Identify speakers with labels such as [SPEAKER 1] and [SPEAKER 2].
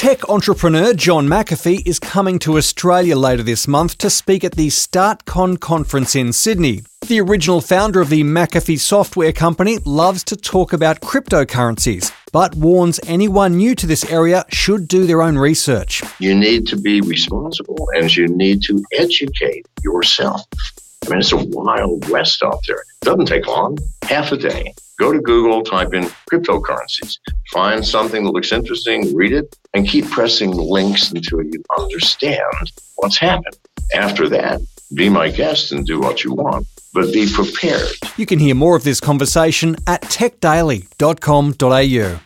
[SPEAKER 1] Tech entrepreneur John McAfee is coming to Australia later this month to speak at the StartCon conference in Sydney. The original founder of the McAfee software company loves to talk about cryptocurrencies, but warns anyone new to this area should do their own research.
[SPEAKER 2] You need to be responsible and you need to educate yourself. I mean, it's a wild west out there. It doesn't take long, half a day. Go to Google, type in cryptocurrencies, find something that looks interesting, read it, and keep pressing links until you understand what's happened. After that, be my guest and do what you want, but be prepared.
[SPEAKER 1] You can hear more of this conversation at techdaily.com.au.